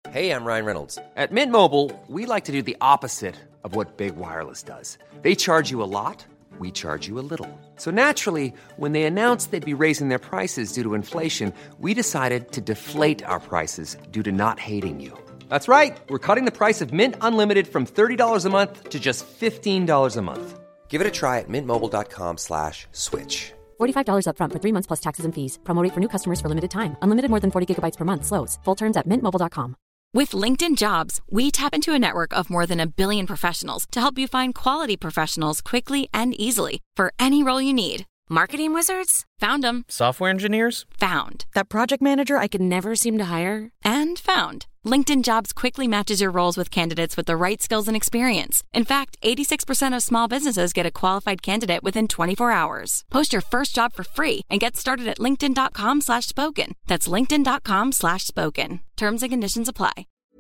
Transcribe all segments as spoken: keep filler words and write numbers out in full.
Hey, I'm Ryan Reynolds. At Mint Mobile, we like to do the opposite of what Big Wireless does. They charge you a lot, we charge you a little. So naturally, when they announced they'd be raising their prices due to inflation, we decided to deflate our prices due to not hating you. That's right. We're cutting the price of Mint Unlimited from thirty dollars a month to just fifteen dollars a month. Give it a try at mintmobile.com slash switch. forty-five dollars up front for three months plus taxes and fees. Promo rate for new customers for limited time. Unlimited more than forty gigabytes per month slows. Full terms at mint mobile dot com. With LinkedIn Jobs, we tap into a network of more than a billion professionals to help you find quality professionals quickly and easily for any role you need. Marketing wizards? Found them. Software engineers? Found. That project manager I could never seem to hire? And found. LinkedIn Jobs quickly matches your roles with candidates with the right skills and experience. In fact, eighty-six percent of small businesses get a qualified candidate within twenty-four hours. Post your first job for free and get started at linkedin.com slash spoken. That's linkedin.com slash spoken. Terms and conditions apply.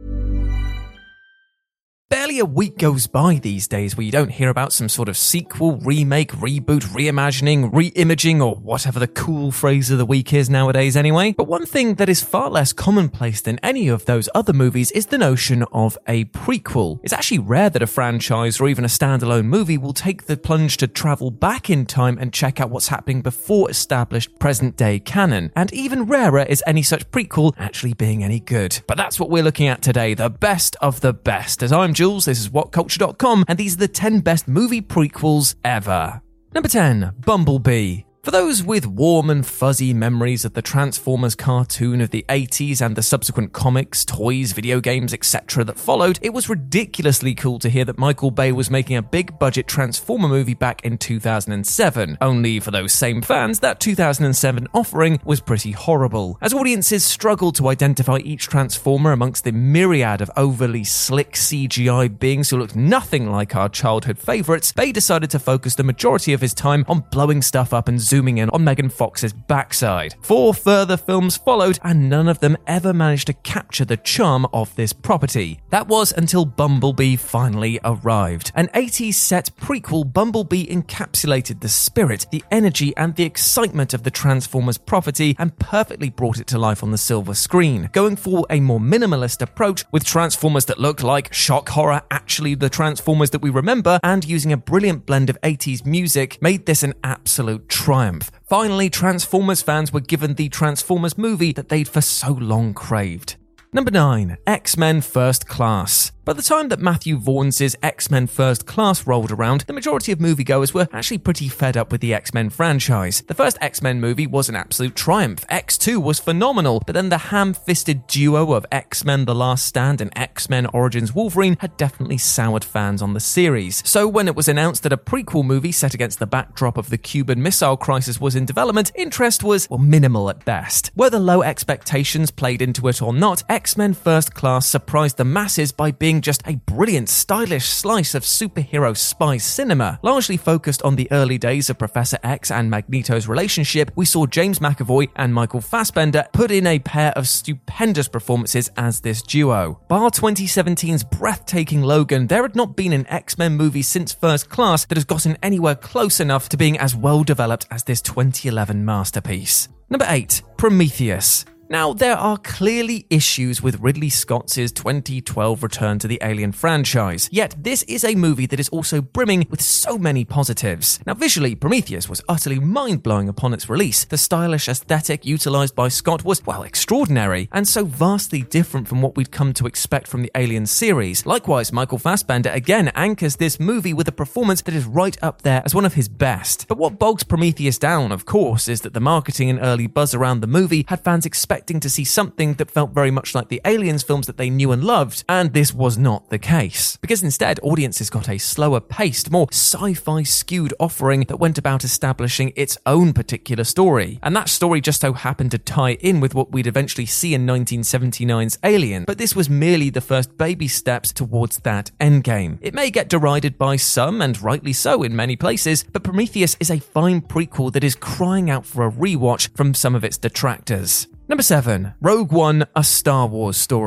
Barely a week goes by these days where you don't hear about some sort of sequel, remake, reboot, reimagining, re-imaging, or whatever the cool phrase of the week is nowadays anyway. But one thing that is far less commonplace than any of those other movies is the notion of a prequel. It's actually rare that a franchise or even a standalone movie will take the plunge to travel back in time and check out what's happening before established present-day canon. And even rarer is any such prequel actually being any good. But that's what we're looking at today, the best of the best. As I'm Jules, this is what culture dot com, and these are the ten best movie prequels ever. Number ten, Bumblebee. For those with warm and fuzzy memories of the Transformers cartoon of the eighties and the subsequent comics, toys, video games, et cetera that followed, it was ridiculously cool to hear that Michael Bay was making a big-budget Transformer movie back in two thousand seven. Only for those same fans, that two thousand seven offering was pretty horrible. As audiences struggled to identify each Transformer amongst the myriad of overly slick C G I beings who looked nothing like our childhood favourites, Bay decided to focus the majority of his time on blowing stuff up and zooming zooming in on Megan Fox's backside. Four further films followed, and none of them ever managed to capture the charm of this property. That was until Bumblebee finally arrived. An eighties set prequel, Bumblebee encapsulated the spirit, the energy, and the excitement of the Transformers property and perfectly brought it to life on the silver screen, going for a more minimalist approach with Transformers that looked like shock horror, actually the Transformers that we remember, and using a brilliant blend of eighties music made this an absolute triumph. Finally, Transformers fans were given the Transformers movie that they'd for so long craved. Number nine, X-Men First Class. By the time that Matthew Vaughn's X-Men First Class rolled around, the majority of moviegoers were actually pretty fed up with the X-Men franchise. The first X-Men movie was an absolute triumph. X two was phenomenal, but then the ham-fisted duo of X-Men The Last Stand and X-Men Origins Wolverine had definitely soured fans on the series. So when it was announced that a prequel movie set against the backdrop of the Cuban Missile Crisis was in development, interest was, well, minimal at best. Whether low expectations played into it or not, X-Men First Class surprised the masses by being just a brilliant, stylish slice of superhero spy cinema. Largely focused on the early days of Professor X and Magneto's relationship, we saw James McAvoy and Michael Fassbender put in a pair of stupendous performances as this duo. Bar twenty seventeen's breathtaking Logan, there had not been an X-Men movie since First Class that has gotten anywhere close enough to being as well developed as this twenty eleven masterpiece. Number eight, Prometheus. Now, there are clearly issues with Ridley Scott's twenty twelve return to the Alien franchise, yet this is a movie that is also brimming with so many positives. Now, visually, Prometheus was utterly mind-blowing upon its release. The stylish aesthetic utilised by Scott was, well, extraordinary, and so vastly different from what we'd come to expect from the Alien series. Likewise, Michael Fassbender again anchors this movie with a performance that is right up there as one of his best. But what bogs Prometheus down, of course, is that the marketing and early buzz around the movie had fans expecting to see something that felt very much like the Aliens films that they knew and loved, and this was not the case. Because instead, audiences got a slower paced, more sci-fi skewed offering that went about establishing its own particular story. And that story just so happened to tie in with what we'd eventually see in nineteen seventy-nine's Alien, but this was merely the first baby steps towards that endgame. It may get derided by some, and rightly so in many places, but Prometheus is a fine prequel that is crying out for a rewatch from some of its detractors. Number seven, Rogue One, A Star Wars Story.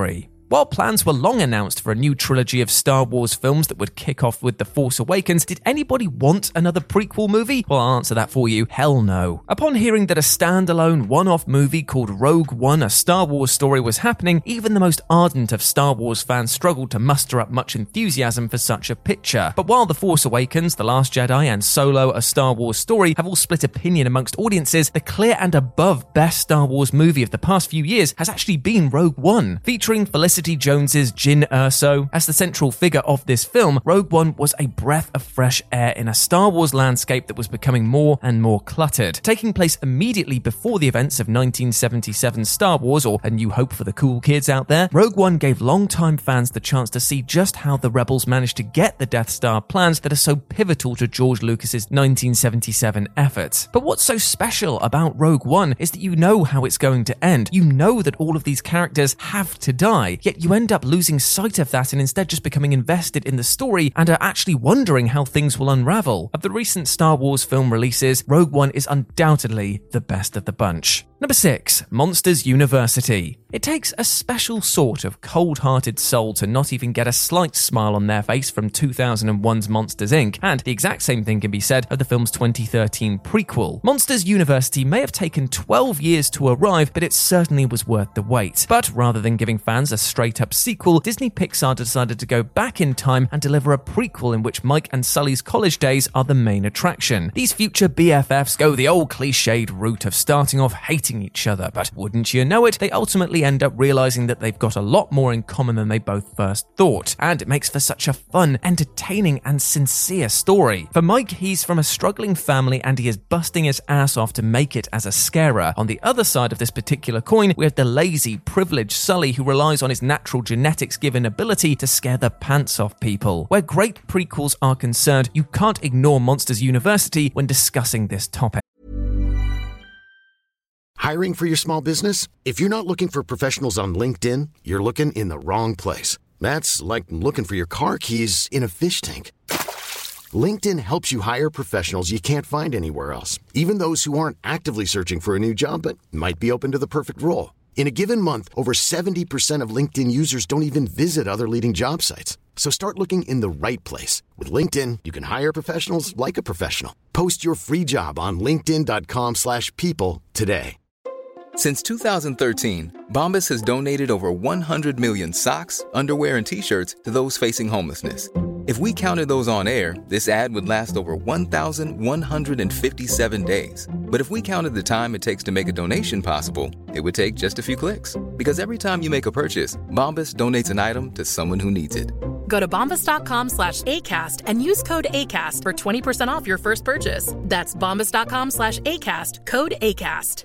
While plans were long announced for a new trilogy of Star Wars films that would kick off with The Force Awakens, did anybody want another prequel movie? Well, I'll answer that for you. Hell no. Upon hearing that a standalone, one-off movie called Rogue One, a Star Wars story, was happening, even the most ardent of Star Wars fans struggled to muster up much enthusiasm for such a picture. But while The Force Awakens, The Last Jedi, and Solo, a Star Wars story, have all split opinion amongst audiences, the clear and above best Star Wars movie of the past few years has actually been Rogue One. Featuring Felicity Jones's Jyn Erso as the central figure of this film, Rogue One was a breath of fresh air in a Star Wars landscape that was becoming more and more cluttered. Taking place immediately before the events of nineteen seventy-seven's Star Wars, or A New Hope for the cool kids out there, Rogue One gave longtime fans the chance to see just how the rebels managed to get the Death Star plans that are so pivotal to George Lucas's nineteen seventy-seven effort. But what's so special about Rogue One is that you know how it's going to end. You know that all of these characters have to die, yet you end up losing sight of that and instead just becoming invested in the story and are actually wondering how things will unravel. Of the recent Star Wars film releases, Rogue One is undoubtedly the best of the bunch. Number six, Monsters University. It takes a special sort of cold-hearted soul to not even get a slight smile on their face from two thousand one's Monsters Incorporated, and the exact same thing can be said of the film's twenty thirteen prequel. Monsters University may have taken twelve years to arrive, but it certainly was worth the wait. But rather than giving fans a straight-up sequel, Disney Pixar decided to go back in time and deliver a prequel in which Mike and Sully's college days are the main attraction. These future B F Fs go the old cliched route of starting off hating each other, but wouldn't you know it, they ultimately end up realizing that they've got a lot more in common than they both first thought, and it makes for such a fun, entertaining, and sincere story. For Mike, he's from a struggling family and he is busting his ass off to make it as a scarer. On the other side of this particular coin, we have the lazy, privileged Sully who relies on his natural genetics-given ability to scare the pants off people. Where great prequels are concerned, you can't ignore Monsters University when discussing this topic. Hiring for your small business? If you're not looking for professionals on LinkedIn, you're looking in the wrong place. That's like looking for your car keys in a fish tank. LinkedIn helps you hire professionals you can't find anywhere else, even those who aren't actively searching for a new job but might be open to the perfect role. In a given month, over seventy percent of LinkedIn users don't even visit other leading job sites. So start looking in the right place. With LinkedIn, you can hire professionals like a professional. Post your free job on linkedin dot com slash people today. Since two thousand thirteen, Bombas has donated over one hundred million socks, underwear, and T-shirts to those facing homelessness. If we counted those on air, this ad would last over one thousand one hundred fifty-seven days. But if we counted the time it takes to make a donation possible, it would take just a few clicks. Because every time you make a purchase, Bombas donates an item to someone who needs it. Go to bombas dot com slash ACAST and use code ACAST for twenty percent off your first purchase. That's bombas dot com slash ACAST, code ACAST.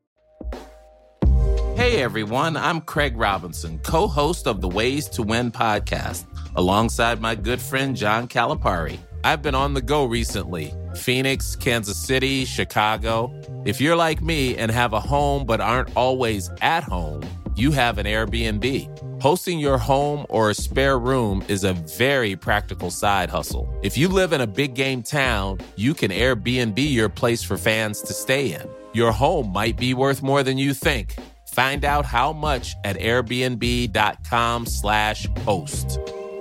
Hey everyone, I'm Craig Robinson, co-host of the Ways to Win podcast, alongside my good friend John Calipari. I've been on the go recently. Phoenix, Kansas City, Chicago. If you're like me and have a home but aren't always at home, you have an Airbnb. Hosting your home or a spare room is a very practical side hustle. If you live in a big game town, you can Airbnb your place for fans to stay in. Your home might be worth more than you think. Find out how much at airbnb dot com slash host.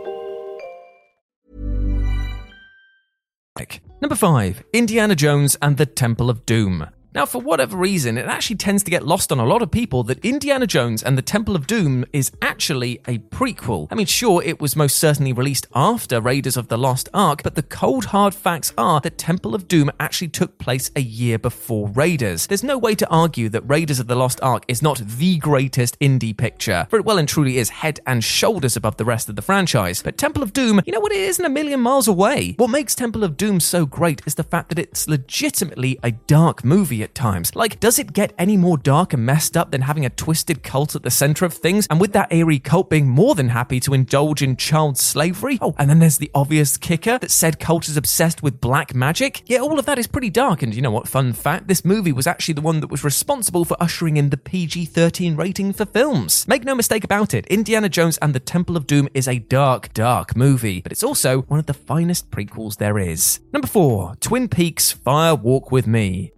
Number five, Indiana Jones and the Temple of Doom. Now, for whatever reason, it actually tends to get lost on a lot of people that Indiana Jones and the Temple of Doom is actually a prequel. I mean, sure, it was most certainly released after Raiders of the Lost Ark, but the cold hard facts are that Temple of Doom actually took place a year before Raiders. There's no way to argue that Raiders of the Lost Ark is not the greatest indie picture, for it well and truly is head and shoulders above the rest of the franchise. But Temple of Doom, you know what, it isn't a million miles away. What makes Temple of Doom so great is the fact that it's legitimately a dark movie at times. Like, does it get any more dark and messed up than having a twisted cult at the center of things, and with that eerie cult being more than happy to indulge in child slavery? Oh, and then there's the obvious kicker that said cult is obsessed with black magic? Yeah, all of that is pretty dark, and you know what, fun fact, this movie was actually the one that was responsible for ushering in the P G thirteen rating for films. Make no mistake about it, Indiana Jones and the Temple of Doom is a dark, dark movie, but it's also one of the finest prequels there is. Number four, Twin Peaks Fire Walk With Me.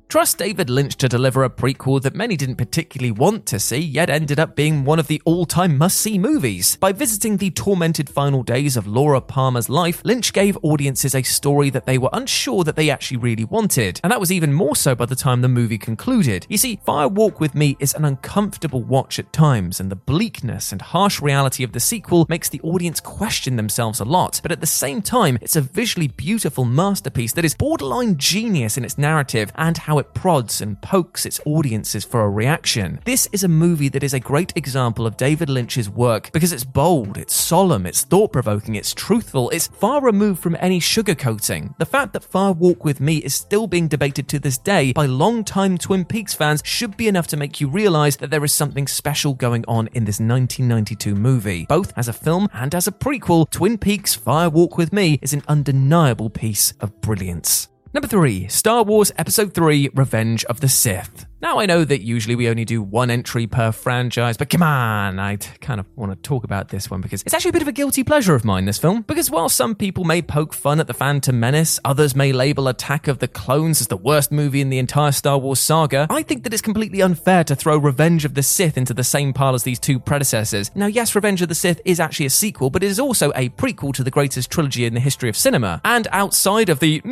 Trust David Lynch to deliver a prequel that many didn't particularly want to see, yet ended up being one of the all-time must-see movies. By visiting the tormented final days of Laura Palmer's life, Lynch gave audiences a story that they were unsure that they actually really wanted, and that was even more so by the time the movie concluded. You see, Fire Walk With Me is an uncomfortable watch at times, and the bleakness and harsh reality of the sequel makes the audience question themselves a lot, but at the same time, it's a visually beautiful masterpiece that is borderline genius in its narrative and how it prods and pokes its audiences for a reaction. This is a movie that is a great example of David Lynch's work because it's bold, it's solemn, it's thought-provoking, it's truthful, it's far removed from any sugarcoating. The fact that Fire Walk With Me is still being debated to this day by long-time Twin Peaks fans should be enough to make you realize that there is something special going on in this nineteen ninety-two movie. Both as a film and as a prequel, Twin Peaks Fire Walk With Me is an undeniable piece of brilliance. Number three, Star Wars Episode three, Revenge of the Sith. Now, I know that usually we only do one entry per franchise, but come on, I kind of want to talk about this one because it's actually a bit of a guilty pleasure of mine, this film. Because while some people may poke fun at The Phantom Menace, others may label Attack of the Clones as the worst movie in the entire Star Wars saga, I think that it's completely unfair to throw Revenge of the Sith into the same pile as these two predecessors. Now, yes, Revenge of the Sith is actually a sequel, but it is also a prequel to the greatest trilogy in the history of cinema. And outside of the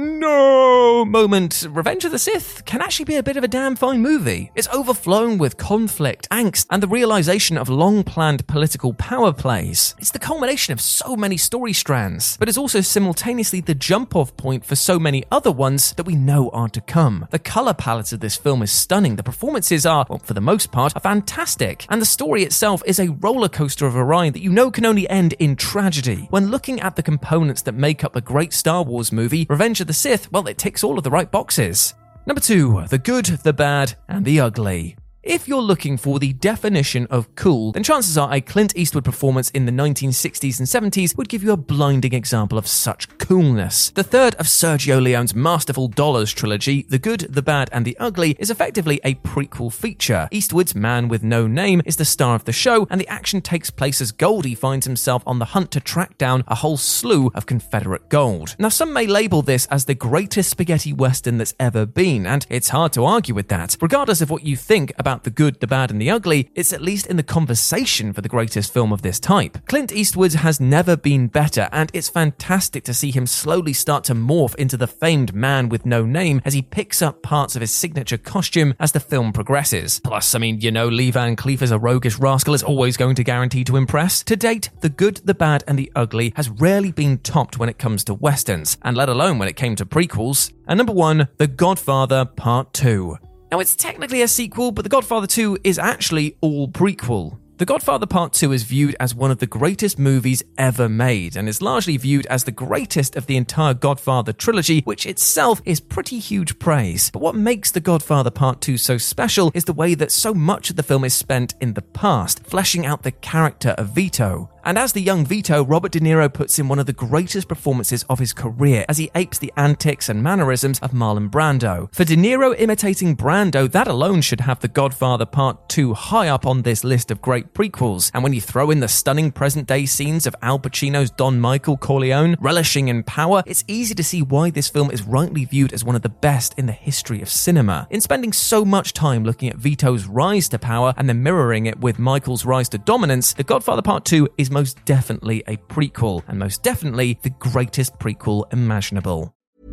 no moment, Revenge of the Sith can actually be a bit of a damn fine movie. It's overflowing with conflict, angst, and the realization of long-planned political power plays. It's the culmination of so many story strands, but it's also simultaneously the jump-off point for so many other ones that we know are to come. The color palette of this film is stunning, the performances are, well, for the most part, are fantastic, and the story itself is a roller coaster of a ride that you know can only end in tragedy. When looking at the components that make up a great Star Wars movie, Revenge of the Sith, well, it ticks all of the right boxes. Number two, the good, the bad, and the ugly. If you're looking for the definition of cool, then chances are a Clint Eastwood performance in the nineteen sixties and seventies would give you a blinding example of such coolness. The third of Sergio Leone's masterful Dollars trilogy, The Good, the Bad, and the Ugly, is effectively a prequel feature. Eastwood's Man with No Name is the star of the show, and the action takes place as Goldie finds himself on the hunt to track down a whole slew of Confederate gold. Now, some may label this as the greatest spaghetti western that's ever been, and it's hard to argue with that. Regardless of what you think about The Good, the Bad, and the Ugly, it's at least in the conversation for the greatest film of this type. Clint Eastwood has never been better, and it's fantastic to see him slowly start to morph into the famed Man with No Name as he picks up parts of his signature costume as the film progresses. Plus, I mean, you know, Lee Van Cleef as a roguish rascal is always going to guarantee to impress. To date, The Good, the Bad, and the Ugly has rarely been topped when it comes to westerns, and let alone when it came to prequels. And number one, The Godfather Part two. Now, it's technically a sequel, but The Godfather two is actually all prequel. The Godfather Part two is viewed as one of the greatest movies ever made, and is largely viewed as the greatest of the entire Godfather trilogy, which itself is pretty huge praise. But what makes The Godfather Part two so special is the way that so much of the film is spent in the past, fleshing out the character of Vito. And as the young Vito, Robert De Niro puts in one of the greatest performances of his career as he apes the antics and mannerisms of Marlon Brando. For De Niro imitating Brando, that alone should have The Godfather Part two high up on this list of great prequels. And when you throw in the stunning present-day scenes of Al Pacino's Don Michael Corleone relishing in power, it's easy to see why this film is rightly viewed as one of the best in the history of cinema. In spending so much time looking at Vito's rise to power and then mirroring it with Michael's rise to dominance, The Godfather Part two is most definitely a prequel, and most definitely the greatest prequel imaginable.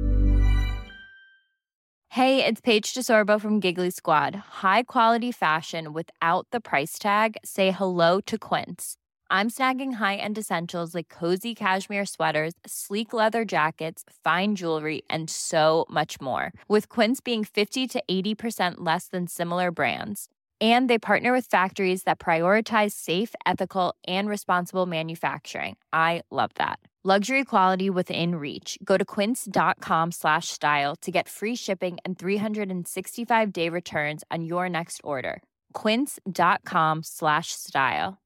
Hey, it's Paige DeSorbo from Giggly Squad. High quality fashion without the price tag. Say hello to Quince. I'm snagging high-end essentials like cozy cashmere sweaters, sleek leather jackets, fine jewelry, and so much more. With Quince being fifty to eighty percent less than similar brands. And they partner with factories that prioritize safe, ethical, and responsible manufacturing. I love that. Luxury quality within reach. Go to quince.com slash style to get free shipping and three sixty-five day returns on your next order. Quince.com slash style.